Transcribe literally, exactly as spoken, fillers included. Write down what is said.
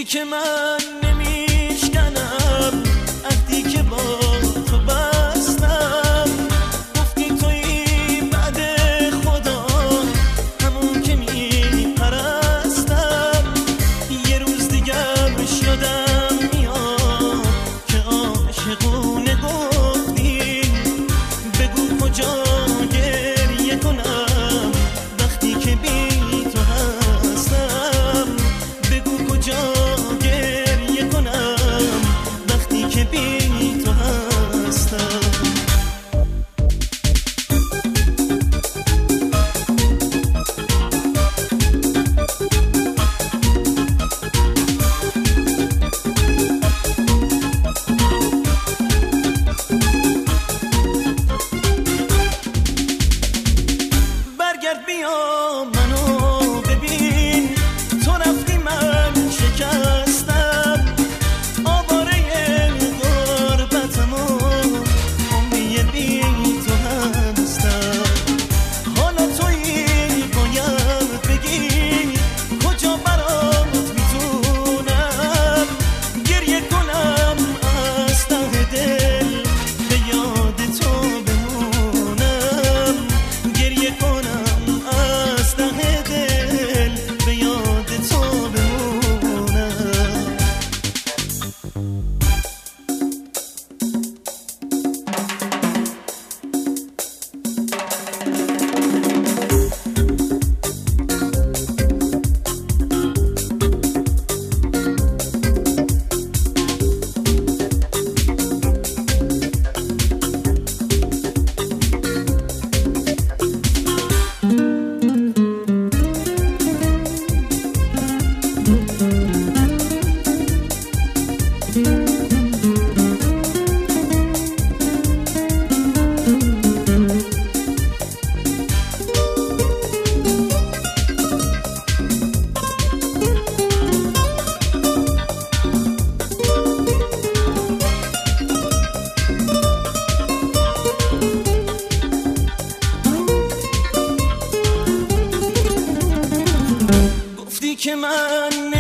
که من نمیشکنم عهدی که با تو بستم، گفتی توی بعد خدا همون که میپرستم. یه روز دیگه شدم میاد که عاشقونه گفتی، بگو کجا گریه کنم وقتی که بی تو هستم، بگو کجا گریه کنم وقتی که بی تو هستم. برگرد بیا منو ببین، تو رفتی من شکستم، آواره غربتم و عمری بی تو هستم. حالا تویی باید بگی کجا برات میتونم گریه کنم از ته دل به یاد تو بمونم، گریه کنم از ته دل به یاد تو بمونم. گفتی که من